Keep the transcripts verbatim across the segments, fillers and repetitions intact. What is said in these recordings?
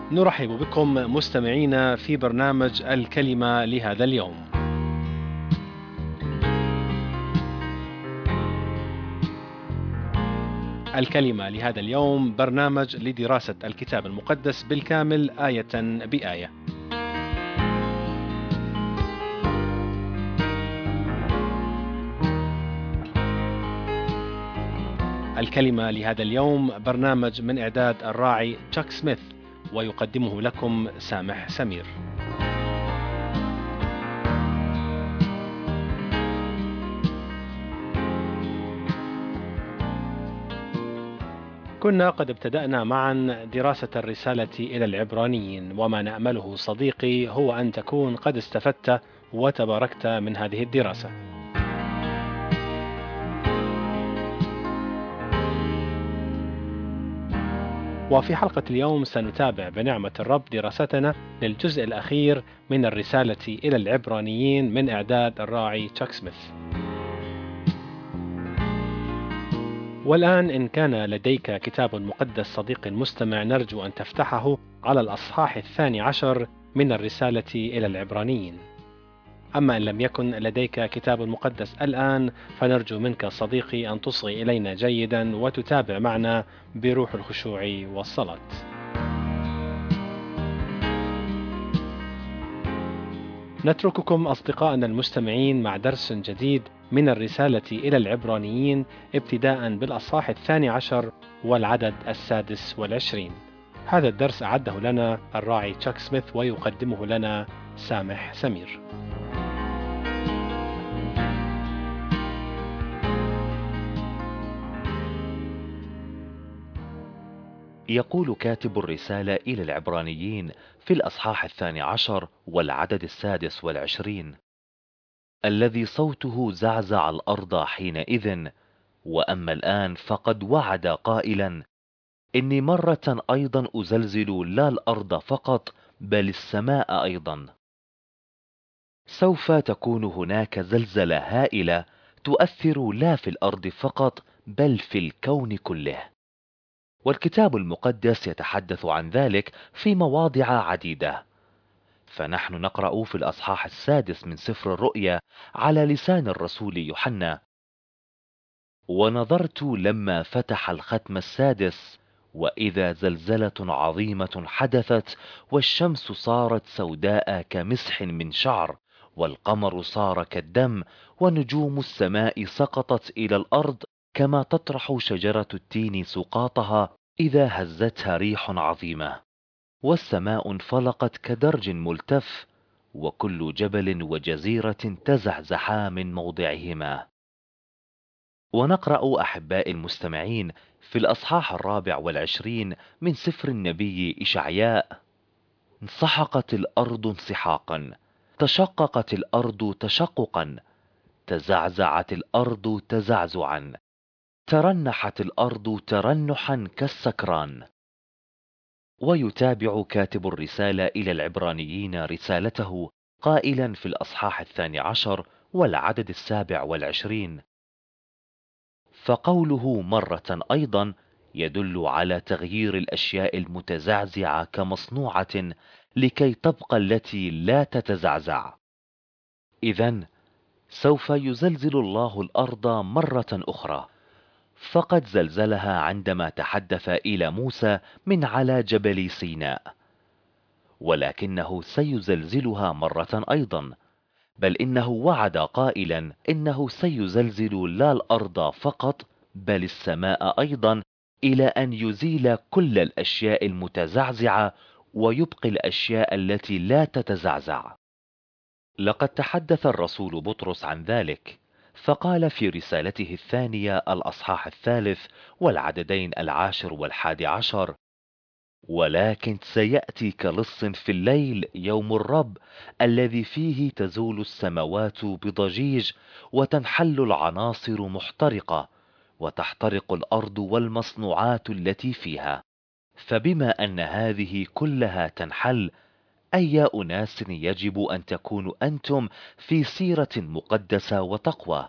نرحب بكم مستمعينا في برنامج الكلمة لهذا اليوم. الكلمة لهذا اليوم برنامج لدراسة الكتاب المقدس بالكامل آية بآية. الكلمة لهذا اليوم برنامج من إعداد الراعي تشاك سميث، ويقدمه لكم سامح سمير. كنا قد ابتدأنا معا دراسة الرسالة إلى العبرانيين، وما نأمله صديقي هو أن تكون قد استفدت وتباركت من هذه الدراسة. وفي حلقة اليوم سنتابع بنعمة الرب دراستنا للجزء الأخير من الرسالة إلى العبرانيين من إعداد الراعي تشاك سميث. والآن إن كان لديك كتاب مقدس صديقي المستمع، نرجو أن تفتحه على الأصحاح الثاني عشر من الرسالة إلى العبرانيين. أما إن لم يكن لديك كتاب مقدس الآن، فنرجو منك صديقي أن تصغي إلينا جيدا وتتابع معنا بروح الخشوع والصلاة. نترككم أصدقائنا المستمعين مع درس جديد من الرسالة إلى العبرانيين، ابتداء بالأصحاح الثاني عشر والعدد السادس والعشرين. هذا الدرس أعده لنا الراعي تشاك سميث، ويقدمه لنا سامح سمير. يقول كاتب الرسالة إلى العبرانيين في الأصحاح الثاني عشر والعدد السادس والعشرين: الذي صوته زعزع الأرض حينئذ، وأما الآن فقد وعد قائلا: إني مرة أيضا أزلزل لا الأرض فقط بل السماء أيضا. سوف تكون هناك زلزلة هائلة تؤثر لا في الأرض فقط بل في الكون كله، والكتاب المقدس يتحدث عن ذلك في مواضع عديدة. فنحن نقرأ في الأصحاح السادس من سفر الرؤيا على لسان الرسول يوحنا: ونظرت لما فتح الختم السادس، وإذا زلزلة عظيمة حدثت، والشمس صارت سوداء كمسح من شعر، والقمر صار كالدم، ونجوم السماء سقطت إلى الأرض كما تطرح شجرة التين سقاطها إذا هزتها ريح عظيمة، والسماء انفلقت كدرج ملتف، وكل جبل وجزيرة تزحزحا من موضعهما. ونقرأ أحباء المستمعين في الأصحاح الرابع والعشرين من سفر النبي إشعياء: انسحقت الأرض انسحاقا، تشققت الأرض تشققا، تزعزعت الأرض تزعزعا، ترنحت الأرض ترنحا كالسكران. ويتابع كاتب الرسالة إلى العبرانيين رسالته قائلا في الأصحاح الثاني عشر والعدد السابع والعشرين: فقوله مرة أيضا يدل على تغيير الأشياء المتزعزعة كمصنوعة لكي تبقى التي لا تتزعزع. إذن سوف يزلزل الله الأرض مرة أخرى، فقد زلزلها عندما تحدث إلى موسى من على جبل سيناء، ولكنه سيزلزلها مرة أيضا، بل إنه وعد قائلا إنه سيزلزل لا الأرض فقط بل السماء أيضا، إلى أن يزيل كل الأشياء المتزعزعة ويبقي الأشياء التي لا تتزعزع. لقد تحدث الرسول بطرس عن ذلك، فقال في رسالته الثانية الأصحاح الثالث والعددين العاشر والحادي عشر: ولكن سيأتي كلص في الليل يوم الرب، الذي فيه تزول السماوات بضجيج، وتنحل العناصر محترقة، وتحترق الأرض والمصنوعات التي فيها. فبما أن هذه كلها تنحل، أي أناس يجب أن تكونوا أنتم في سيرة مقدسة وتقوى؟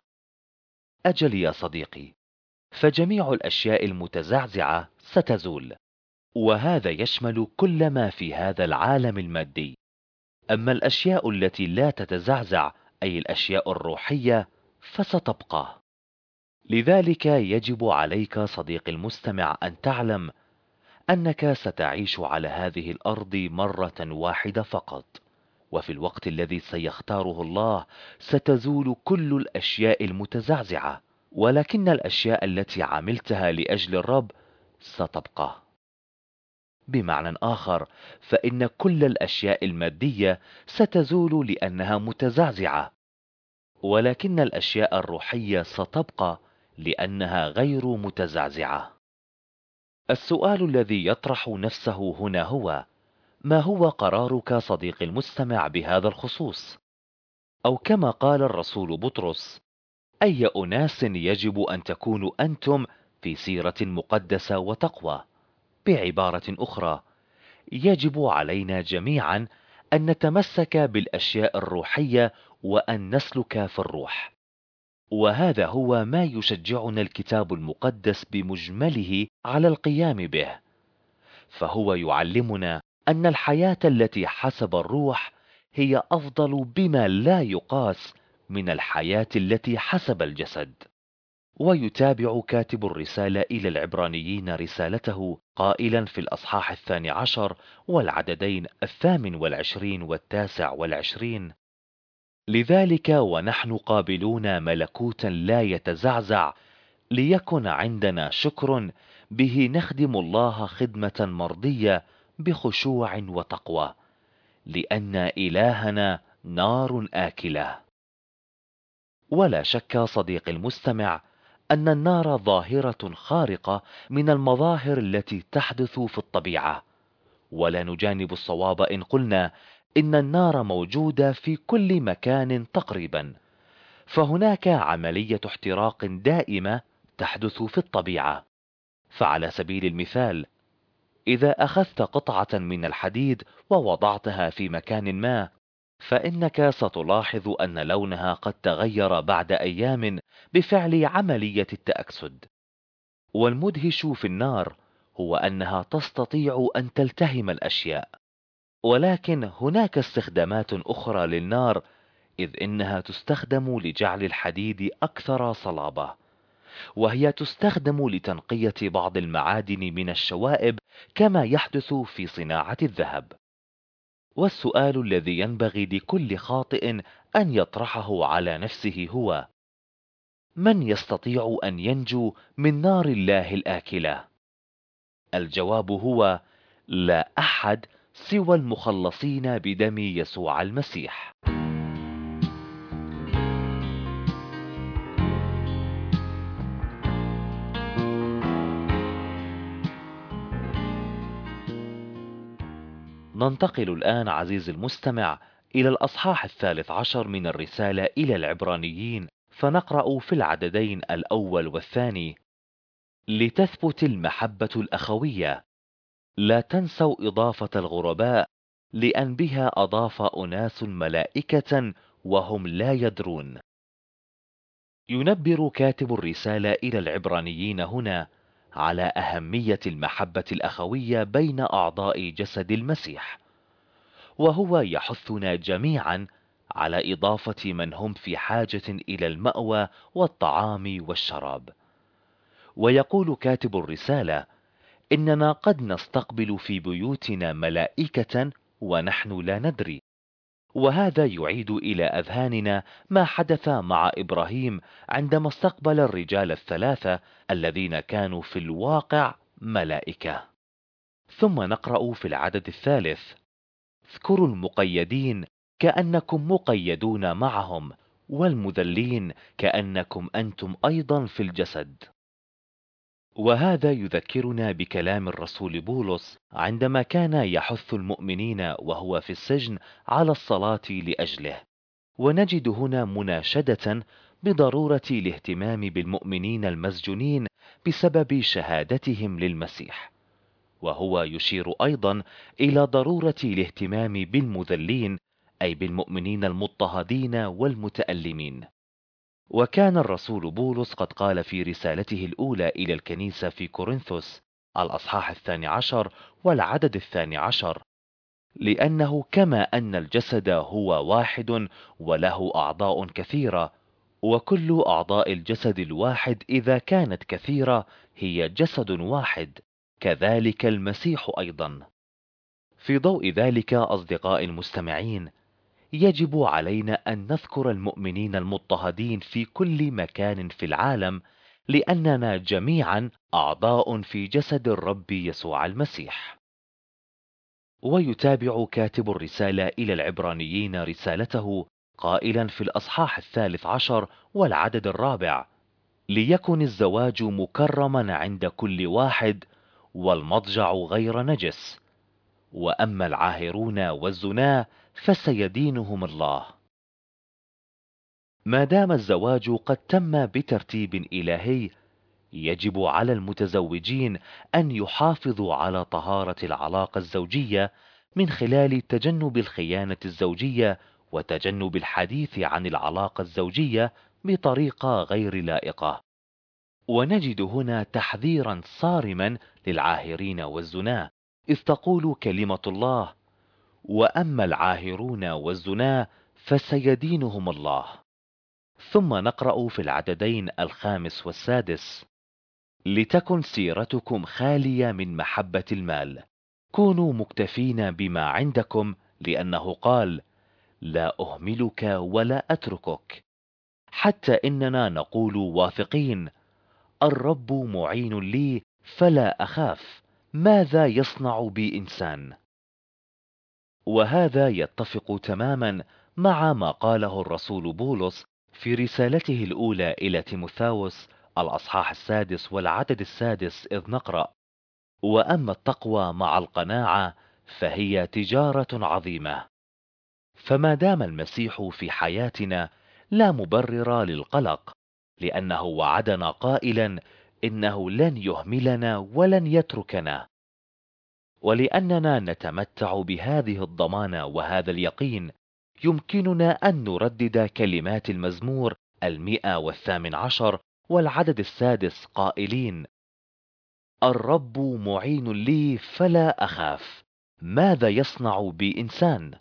أجل يا صديقي، فجميع الأشياء المتزعزعة ستزول، وهذا يشمل كل ما في هذا العالم المادي. أما الأشياء التي لا تتزعزع، أي الأشياء الروحية، فستبقى. لذلك يجب عليك صديقي المستمع أن تعلم أنك ستعيش على هذه الأرض مرة واحدة فقط، وفي الوقت الذي سيختاره الله ستزول كل الأشياء المتزعزعة، ولكن الأشياء التي عملتها لأجل الرب ستبقى. بمعنى آخر، فإن كل الأشياء المادية ستزول لأنها متزعزعة، ولكن الأشياء الروحية ستبقى لأنها غير متزعزعة. السؤال الذي يطرح نفسه هنا هو: ما هو قرارك صديقي المستمع بهذا الخصوص؟ أو كما قال الرسول بطرس: أي أناس يجب أن تكونوا أنتم في سيرة مقدسة وتقوى؟ بعبارة أخرى، يجب علينا جميعا أن نتمسك بالأشياء الروحية وأن نسلك في الروح. وهذا هو ما يشجعنا الكتاب المقدس بمجمله على القيام به، فهو يعلمنا أن الحياة التي حسب الروح هي أفضل بما لا يقاس من الحياة التي حسب الجسد. ويتابع كاتب الرسالة إلى العبرانيين رسالته قائلا في الأصحاح الثاني عشر والعددين الثامن والعشرين والتاسع والعشرين: لذلك ونحن قابلون ملكوتا لا يتزعزع، ليكن عندنا شكر به نخدم الله خدمة مرضية بخشوع وتقوى، لأن إلهنا نار آكلة. ولا شك صديقي المستمع أن النار ظاهرة خارقة من المظاهر التي تحدث في الطبيعة، ولا نجانب الصواب إن قلنا إن النار موجودة في كل مكان تقريبا، فهناك عملية احتراق دائمة تحدث في الطبيعة. فعلى سبيل المثال، إذا أخذت قطعة من الحديد ووضعتها في مكان ما، فإنك ستلاحظ أن لونها قد تغير بعد أيام بفعل عملية التأكسد. والمدهش في النار هو أنها تستطيع أن تلتهم الأشياء. ولكن هناك استخدامات أخرى للنار، إذ إنها تستخدم لجعل الحديد أكثر صلابة، وهي تستخدم لتنقية بعض المعادن من الشوائب كما يحدث في صناعة الذهب. والسؤال الذي ينبغي لكل خاطئ أن يطرحه على نفسه هو: من يستطيع أن ينجو من نار الله الآكلة؟ الجواب هو: لا أحد سوى المخلصين بدم يسوع المسيح. ننتقل الآن عزيزي المستمع إلى الأصحاح الثالث عشر من الرسالة إلى العبرانيين، فنقرأ في العددين الأول والثاني: لتثبت المحبة الأخوية، لا تنسوا إضافة الغرباء، لأن بها أضاف أناس ملائكة وهم لا يدرون. ينبر كاتب الرسالة إلى العبرانيين هنا على أهمية المحبة الأخوية بين أعضاء جسد المسيح، وهو يحثنا جميعا على إضافة من هم في حاجة إلى المأوى والطعام والشراب. ويقول كاتب الرسالة: إننا قد نستقبل في بيوتنا ملائكة ونحن لا ندري. وهذا يعيد إلى أذهاننا ما حدث مع إبراهيم عندما استقبل الرجال الثلاثة الذين كانوا في الواقع ملائكة. ثم نقرأ في العدد الثالث: اذكروا المقيدين كأنكم مقيدون معهم، والمذلين كأنكم أنتم أيضا في الجسد. وهذا يذكرنا بكلام الرسول بولس عندما كان يحث المؤمنين وهو في السجن على الصلاة لأجله. ونجد هنا مناشدة بضرورة الاهتمام بالمؤمنين المسجونين بسبب شهادتهم للمسيح، وهو يشير أيضا إلى ضرورة الاهتمام بالمذلين، أي بالمؤمنين المضطهدين والمتألمين. وكان الرسول بولس قد قال في رسالته الأولى إلى الكنيسة في كورنثوس: الأصحاح الثاني عشر والعدد الثاني عشر. لأنه كما أن الجسد هو واحد وله أعضاء كثيرة، وكل أعضاء الجسد الواحد إذا كانت كثيرة هي جسد واحد، كذلك المسيح أيضا. في ضوء ذلك أصدقاء المستمعين، يجب علينا أن نذكر المؤمنين المضطهدين في كل مكان في العالم، لأننا جميعا أعضاء في جسد الرب يسوع المسيح. ويتابع كاتب الرسالة إلى العبرانيين رسالته قائلا في الأصحاح الثالث عشر والعدد الرابع: ليكن الزواج مكرما عند كل واحد، والمضجع غير نجس، وأما العاهرون والزنا فسيدينهم الله. ما دام الزواج قد تم بترتيب إلهي، يجب على المتزوجين أن يحافظوا على طهارة العلاقة الزوجية من خلال تجنب الخيانة الزوجية وتجنب الحديث عن العلاقة الزوجية بطريقة غير لائقة. ونجد هنا تحذيرا صارما للعاهرين والزنا، إذ تقول كلمة الله: وأما العاهرون والزنا فسيدينهم الله. ثم نقرأ في العددين الخامس والسادس: لتكن سيرتكم خالية من محبة المال، كونوا مكتفين بما عندكم، لأنه قال: لا أهملك ولا أتركك. حتى إننا نقول واثقين: الرب معين لي فلا أخاف، ماذا يصنع بي إنسان؟ وهذا يتفق تماما مع ما قاله الرسول بولس في رسالته الأولى إلى تيموثاوس الأصحاح السادس والعدد السادس، إذ نقرأ: وأما التقوى مع القناعة فهي تجارة عظيمة. فما دام المسيح في حياتنا لا مبرر للقلق، لأنه وعدنا قائلا إنه لن يهملنا ولن يتركنا. ولأننا نتمتع بهذه الضمانة وهذا اليقين، يمكننا أن نردد كلمات المزمور المئة والثامن عشر والعدد السادس قائلين: الرب معين لي فلا أخاف، ماذا يصنع بي إنسان؟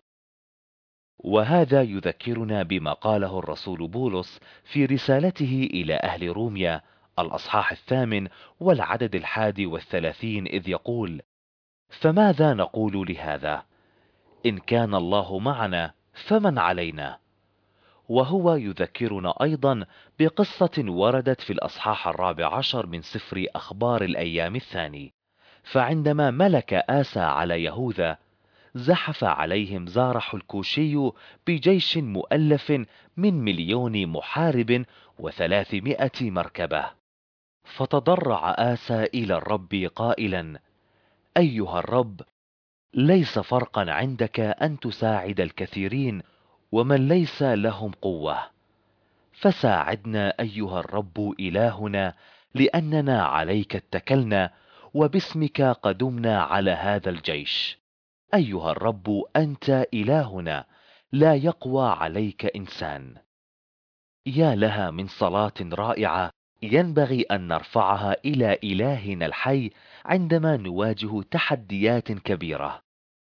وهذا يذكرنا بما قاله الرسول بولس في رسالته إلى أهل روميا الأصحاح الثامن والعدد الحادي والثلاثين، إذ يقول: فماذا نقول لهذا؟ إن كان الله معنا فمن علينا؟ وهو يذكرنا أيضا بقصة وردت في الأصحاح الرابع عشر من سفر أخبار الأيام الثاني. فعندما ملك آسى على يهوذا، زحف عليهم زارح الكوشي بجيش مؤلف من مليون محارب وثلاثمائة مركبة. فتضرع آسى إلى الرب قائلا: أيها الرب، ليس فرقا عندك أن تساعد الكثيرين ومن ليس لهم قوة، فساعدنا أيها الرب إلهنا، لأننا عليك اتكلنا، وباسمك قدمنا على هذا الجيش. أيها الرب، أنت إلهنا، لا يقوى عليك إنسان. يا لها من صلاة رائعة ينبغي أن نرفعها إلى إلهنا الحي عندما نواجه تحديات كبيرة.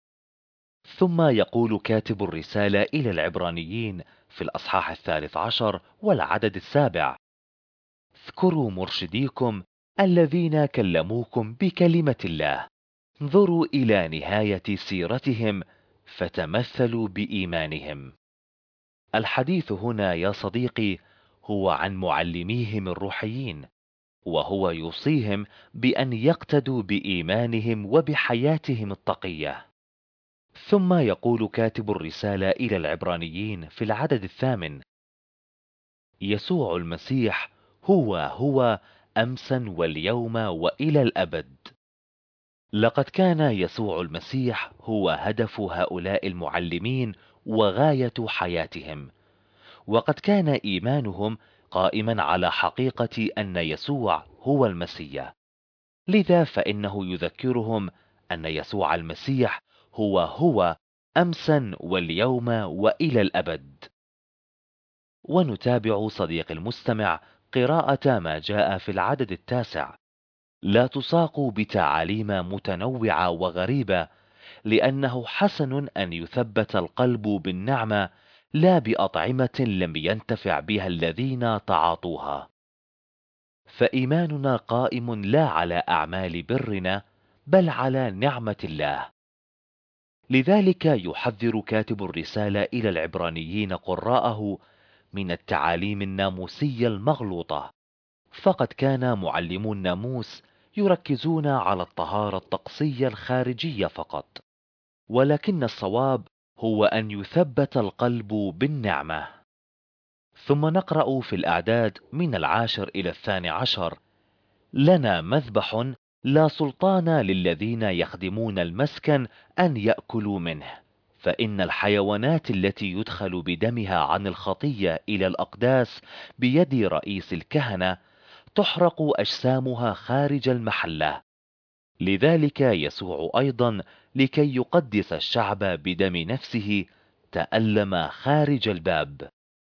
ثم يقول كاتب الرسالة إلى العبرانيين في الأصحاح الثالث عشر والعدد السابع: اذكروا مرشديكم الذين كلموكم بكلمة الله، انظروا إلى نهاية سيرتهم فتمثلوا بإيمانهم. الحديث هنا يا صديقي هو عن معلميهم الروحيين، وهو يوصيهم بأن يقتدوا بإيمانهم وبحياتهم التقية. ثم يقول كاتب الرسالة إلى العبرانيين في العدد الثامن: يسوع المسيح هو هو أمسا واليوم وإلى الأبد. لقد كان يسوع المسيح هو هدف هؤلاء المعلمين وغاية حياتهم، وقد كان إيمانهم قائما على حقيقة أن يسوع هو المسيح. لذا فإنه يذكرهم أن يسوع المسيح هو هو أمسا واليوم وإلى الأبد. ونتابع صديق المستمع قراءة ما جاء في العدد التاسع: لا تساق بتعاليم متنوعة وغريبة، لأنه حسن أن يثبت القلب بالنعمة لا بأطعمة لم ينتفع بها الذين تعاطوها. فإيماننا قائم لا على أعمال برنا بل على نعمة الله. لذلك يحذر كاتب الرسالة إلى العبرانيين قراءه من التعاليم الناموسية المغلوطة، فقد كان معلمو الناموس يركزون على الطهارة الطقسية الخارجية فقط، ولكن الصواب هو أن يثبت القلب بالنعمة. ثم نقرأ في الأعداد من العاشر إلى الثاني عشر: لنا مذبح لا سلطان للذين يخدمون المسكن أن يأكلوا منه، فإن الحيوانات التي يدخل بدمها عن الخطية إلى الأقداس بيد رئيس الكهنة تحرق أجسامها خارج المحلة. لذلك يسوع أيضا لكي يقدس الشعب بدم نفسه تألم خارج الباب.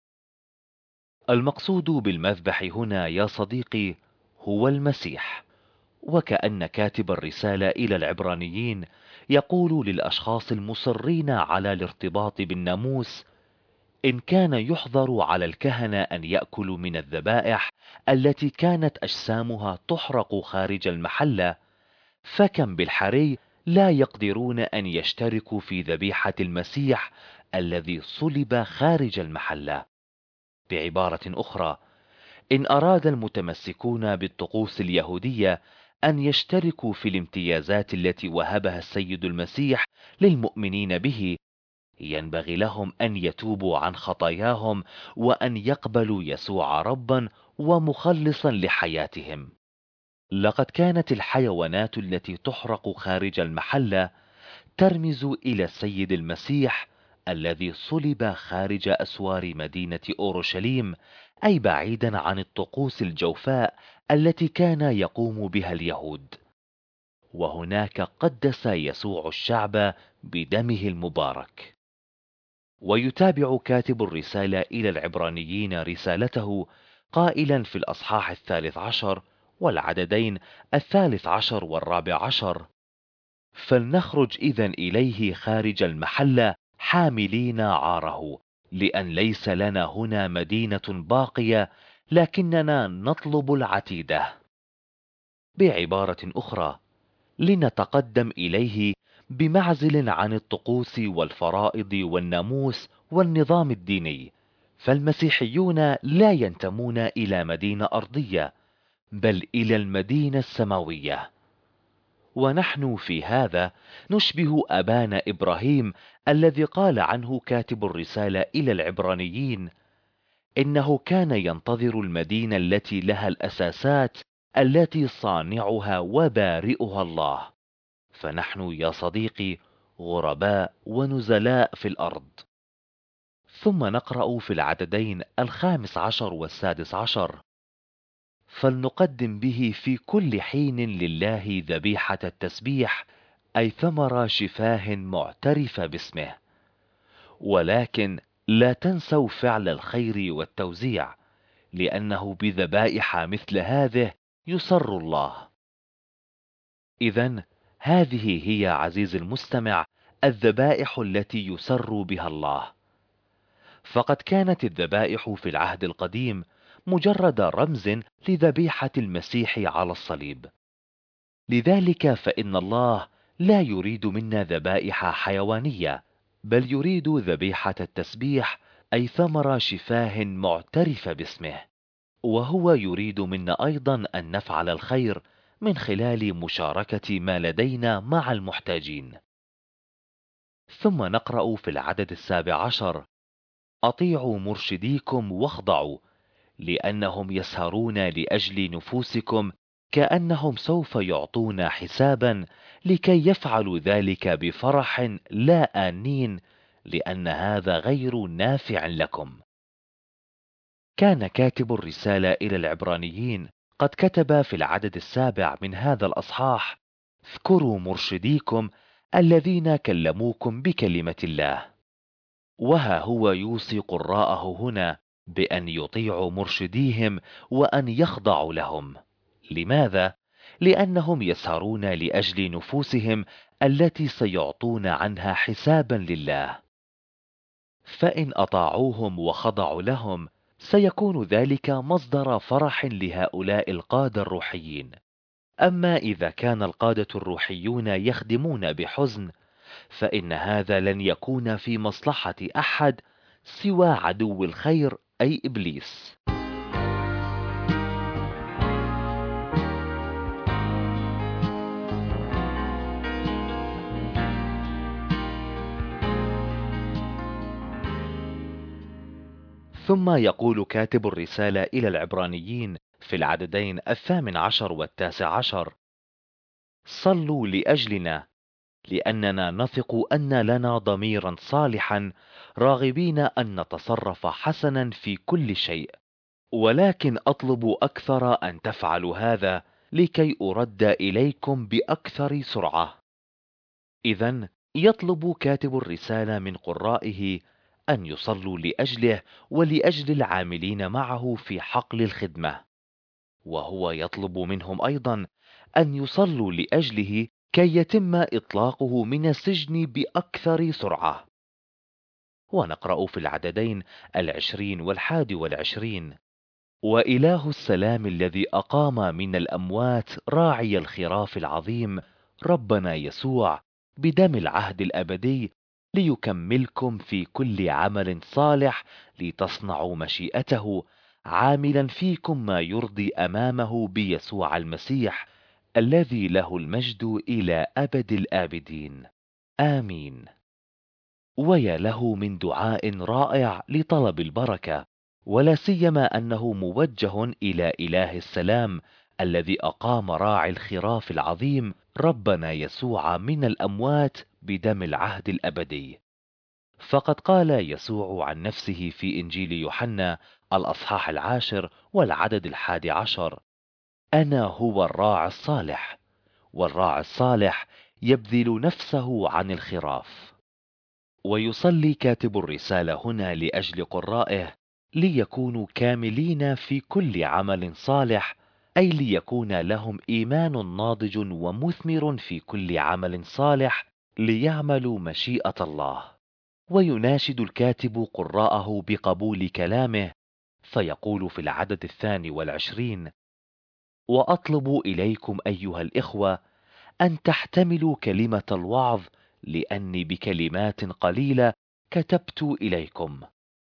المقصود بالمذبح هنا يا صديقي هو المسيح، وكأن كاتب الرسالة إلى العبرانيين يقول للأشخاص المصرين على الارتباط بالناموس: إن كان يحظر على الكهنة أن يأكلوا من الذبائح التي كانت أجسامها تحرق خارج المحلة، فكم بالحري لا يقدرون أن يشتركوا في ذبيحة المسيح الذي صلب خارج المحلة. بعبارة أخرى، إن أراد المتمسكون بالطقوس اليهودية أن يشتركوا في الامتيازات التي وهبها السيد المسيح للمؤمنين به، ينبغي لهم أن يتوبوا عن خطاياهم وأن يقبلوا يسوع ربا ومخلصا لحياتهم. لقد كانت الحيوانات التي تحرق خارج المحلة ترمز إلى السيد المسيح الذي صلب خارج أسوار مدينة أورشليم، أي بعيدا عن الطقوس الجوفاء التي كان يقوم بها اليهود. وهناك قدس يسوع الشعب بدمه المبارك. ويتابع كاتب الرسالة إلى العبرانيين رسالته قائلا في الأصحاح الثالث عشر والعددين الثالث عشر والرابع عشر: فلنخرج إذن إليه خارج المحلة حاملين عاره، لأن ليس لنا هنا مدينة باقية لكننا نطلب العتيدة. بعبارة أخرى، لنتقدم إليه بمعزل عن الطقوس والفرائض والناموس والنظام الديني، فالمسيحيون لا ينتمون إلى مدينة أرضية بل إلى المدينة السماوية. ونحن في هذا نشبه أبانا إبراهيم الذي قال عنه كاتب الرسالة إلى العبرانيين إنه كان ينتظر المدينة التي لها الأساسات التي صانعها وبارئها الله. فنحن يا صديقي غرباء ونزلاء في الأرض. ثم نقرأ في العددين الخامس عشر والسادس عشر: فلنقدم به في كل حين لله ذبيحة التسبيح، أي ثمر شفاه معترفة باسمه. ولكن لا تنسوا فعل الخير والتوزيع، لأنه بذبائح مثل هذه يسر الله. إذن هذه هي عزيز المستمع الذبائح التي يسر بها الله. فقد كانت الذبائح في العهد القديم مجرد رمز لذبيحة المسيح على الصليب. لذلك فإن الله لا يريد منا ذبائح حيوانية، بل يريد ذبيحة التسبيح، أي ثمر شفاه معترفة باسمه. وهو يريد منا أيضا أن نفعل الخير من خلال مشاركة ما لدينا مع المحتاجين. ثم نقرأ في العدد السابع عشر: أطيعوا مرشديكم واخضعوا، لأنهم يسهرون لأجل نفوسكم كأنهم سوف يعطون حسابا، لكي يفعلوا ذلك بفرح لا آنين، لأن هذا غير نافع لكم. كان كاتب الرسالة إلى العبرانيين قد كتب في العدد السابع من هذا الأصحاح: اذكروا مرشديكم الذين كلموكم بكلمة الله. وها هو يوصي قراءه هنا بأن يطيعوا مرشديهم وأن يخضعوا لهم. لماذا؟ لأنهم يسهرون لأجل نفوسهم التي سيعطون عنها حسابا لله. فإن أطاعوهم وخضعوا لهم سيكون ذلك مصدر فرح لهؤلاء القادة الروحيين. أما إذا كان القادة الروحيون يخدمون بحزن فإن هذا لن يكون في مصلحة أحد سوى عدو الخير أي إبليس. ثم يقول كاتب الرسالة إلى العبرانيين في العددين الثامن عشر والتاسع عشر: صلوا لأجلنا لأننا نثق أن لنا ضميرا صالحا راغبين أن نتصرف حسنا في كل شيء، ولكن أطلب أكثر أن تفعلوا هذا لكي أرد إليكم بأكثر سرعة. إذن يطلب كاتب الرسالة من قرائه أن يصلوا لأجله ولأجل العاملين معه في حقل الخدمة، وهو يطلب منهم أيضا أن يصلوا لأجله كي يتم إطلاقه من السجن بأكثر سرعة. ونقرأ في العددين العشرين والحادي والعشرين: وإله السلام الذي أقام من الأموات راعي الخراف العظيم ربنا يسوع بدم العهد الأبدي ليكملكم في كل عمل صالح لتصنعوا مشيئته، عاملا فيكم ما يرضي أمامه بيسوع المسيح الذي له المجد إلى أبد الآبدين، آمين. ويا له من دعاء رائع لطلب البركة، ولا سيما أنه موجه إلى إله السلام الذي أقام راعي الخراف العظيم ربنا يسوع من الأموات بدم العهد الأبدي. فقد قال يسوع عن نفسه في إنجيل يوحنا الأصحاح العاشر والعدد الحادي عشر: أنا هو الراعي الصالح، والراعي الصالح يبذل نفسه عن الخراف. ويصلي كاتب الرسالة هنا لأجل قرائه ليكونوا كاملين في كل عمل صالح، أي ليكون لهم إيمان ناضج ومثمر في كل عمل صالح ليعملوا مشيئة الله. ويناشد الكاتب قراءه بقبول كلامه، فيقول في العدد الثاني والعشرين: وأطلب إليكم أيها الإخوة أن تحتملوا كلمة الوعظ، لأني بكلمات قليلة كتبت إليكم.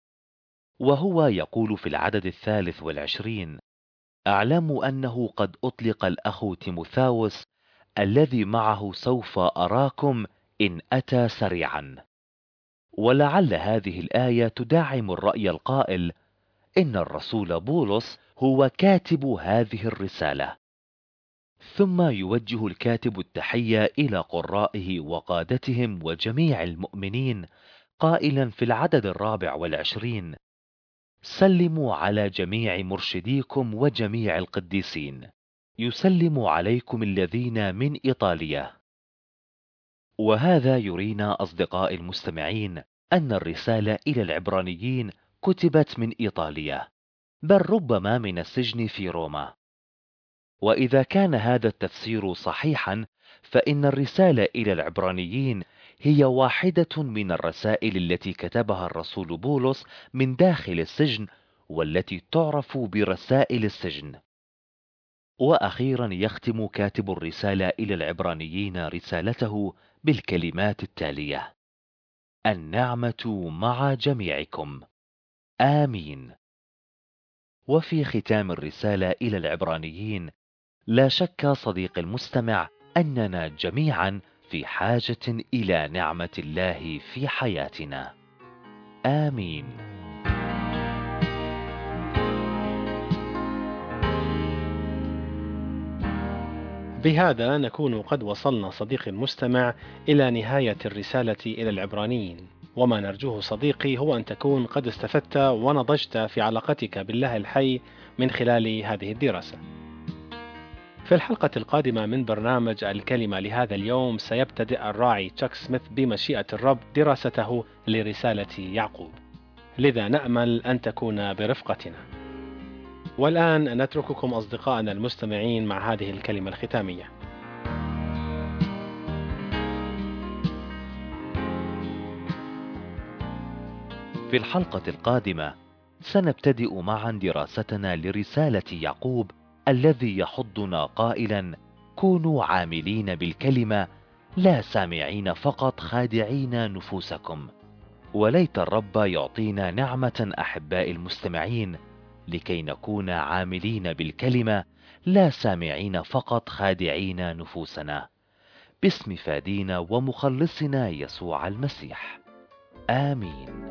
وهو يقول في العدد الثالث والعشرين: أعلم أنه قد أطلق الأخ تيموثاوس الذي معه سوف أراكم إن أتى سريعا. ولعل هذه الآية تدعم الرأي القائل إن الرسول بولس هو كاتب هذه الرسالة. ثم يوجه الكاتب التحية إلى قرائه وقادتهم وجميع المؤمنين قائلا في العدد الرابع والعشرين: سلموا على جميع مرشديكم وجميع القديسين، يسلم عليكم الذين من إيطاليا. وهذا يرينا أصدقاء المستمعين أن الرسالة إلى العبرانيين كتبت من إيطاليا، بل ربما من السجن في روما. وإذا كان هذا التفسير صحيحا فإن الرسالة إلى العبرانيين هي واحدة من الرسائل التي كتبها الرسول بولس من داخل السجن، والتي تعرف برسائل السجن. وأخيرا يختم كاتب الرسالة إلى العبرانيين رسالته بالكلمات التالية: النعمة مع جميعكم، آمين. وفي ختام الرسالة إلى العبرانيين لا شك صديق المستمع أننا جميعا في حاجة إلى نعمة الله في حياتنا، آمين. بهذا نكون قد وصلنا صديقي المستمع إلى نهاية الرسالة إلى العبرانيين، وما نرجوه صديقي هو أن تكون قد استفدت ونضجت في علاقتك بالله الحي من خلال هذه الدراسة. في الحلقة القادمة من برنامج الكلمة لهذا اليوم سيبتدئ الراعي تشاك سميث بمشيئة الرب دراسته لرسالة يعقوب، لذا نأمل أن تكون برفقتنا. والآن نترككم أصدقائنا المستمعين مع هذه الكلمة الختامية. في الحلقة القادمة سنبتدئ معا دراستنا لرسالة يعقوب الذي يحضنا قائلا: كونوا عاملين بالكلمة لا سامعين فقط خادعين نفوسكم. وليت الرب يعطينا نعمة أحباء المستمعين لكي نكون عاملين بالكلمة لا سامعين فقط خادعين نفوسنا، باسم فادينا ومخلصنا يسوع المسيح، آمين.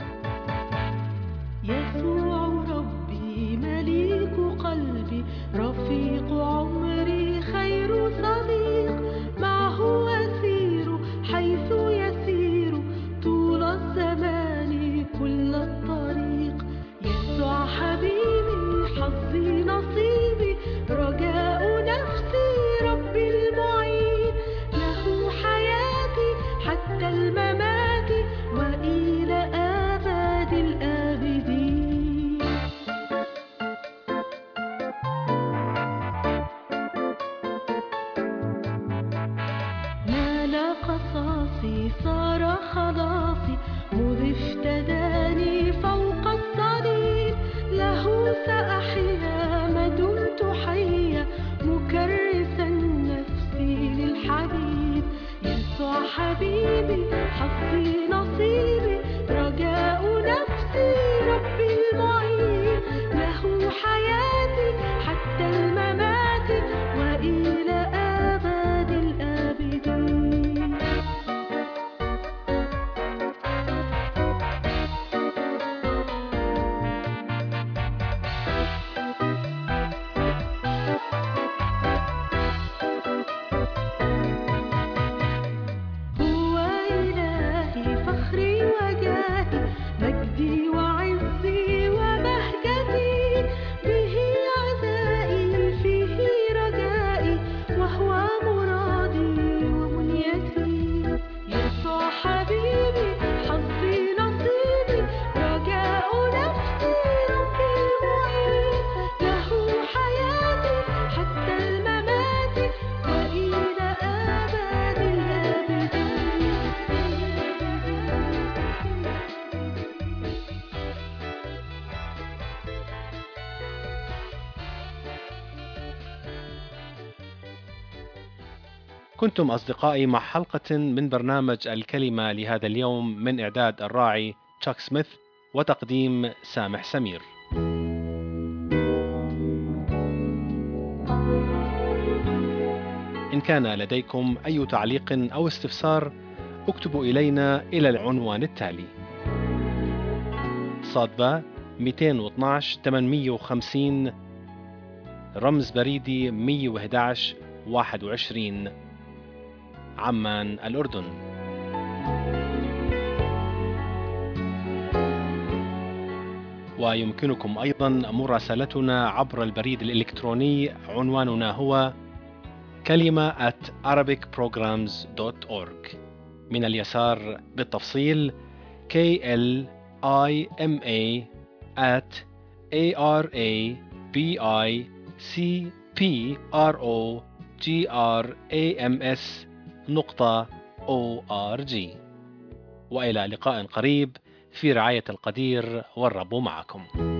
يسوع ربي مليك قلبي، رفيق عمري خير صديق، معه أسير حيث يسير طول الزمان كل الطريق. يسوع حبيبي حظي نصيبي، رجاء نفسي ربي المعين، له حياتي حتى الممات وإلى أبد الآبدين. نال قصاصي صار خلاصي، مذ افتداني فوق الصليب، له سأحيا ما دمت حيا مكرسا نفسي للحبيب. يسوع حبيبي حظي نصيبي، رجاء نفسي ربي المعين، له حياتي حتى الممات وإلى أبد الآبدين. هو إلهي فخري وجاهي، مجدي وعزي وبهجتي، به عزائي فيه رجائي، وهو مرادي ومنيتي. يسوع حبيبي حظي نصيبي، رجاء نفسي ربي المعين، له حياتي حتى الممات وإلى أبد الآبدين. كنتم أصدقائي مع حلقة من برنامج الكلمة لهذا اليوم، من إعداد الراعي تشاك سميث وتقديم سامح سمير. إن كان لديكم أي تعليق أو استفسار اكتبوا إلينا إلى العنوان التالي: صادبة مئتين واثناشر ثمانمئة وخمسين، رمز بريدي مئة وأحد عشر واحد وعشرين، عمان الأردن. ويمكنكم أيضا مراسلتنا عبر البريد الإلكتروني، عنواننا هو كلمة at arabic programs dot org. من اليسار بالتفصيل K L I M A at A R A B I C P R O G R A M S نقطة O R G. وإلى لقاء قريب في رعاية القدير، والرب معكم.